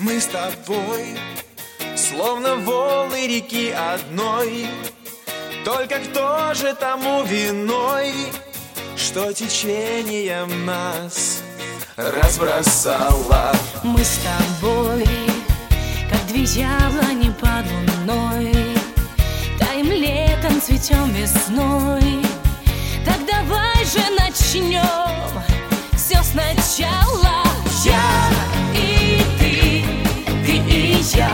Мы с тобой, словно волны реки одной. Только кто же тому виной, что течением нас разбросало? Мы с тобой, как две яблони под луной, таем летом, цветем весной. Так давай же начнем все сначала. Я и ты и я.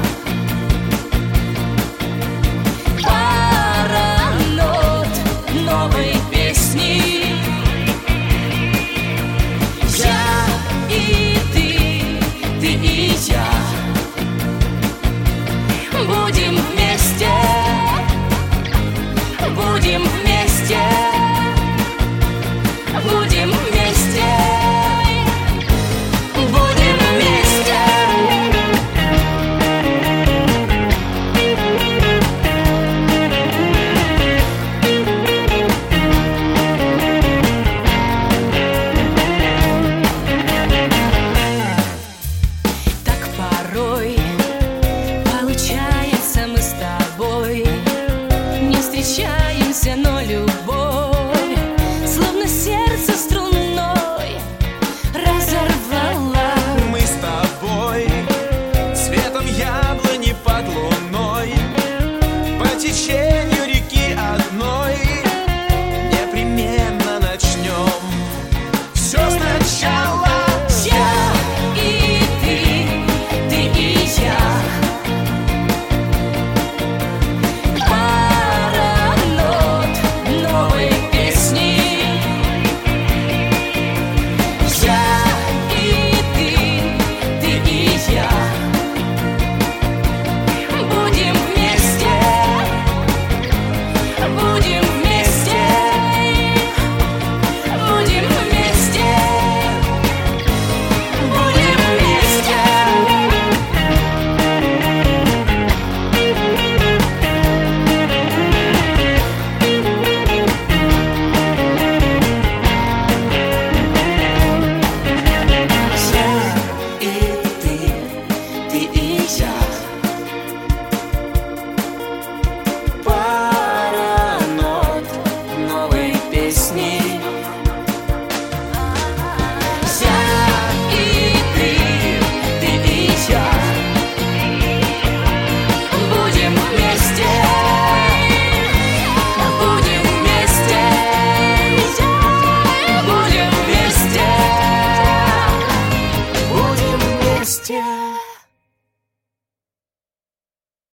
Пара нот новой песни. Я и ты и я. Будем вместе, будем вместе, будем вместе, будем вместе. Так порой получается, мы с тобой не встречаемся, но любовь словно сердце струной разорвала. Мы с тобой, цветом яблони под луной, по течению реки одной непременно начнем все сначала. Я и ты и я. Пара нот новой песни. Я и ты и я. Будем вместе, будем вместе, будем вместе, будем вместе. Я и ты и я. Пара нот новой песни. Я и ты и я. Будем вместе, будем вместе, будем вместе, будем вместе.